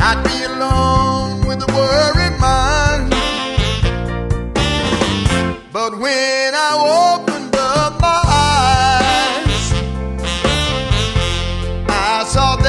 I'd be alone with a worried mind. But when I opened up my eyes, I saw that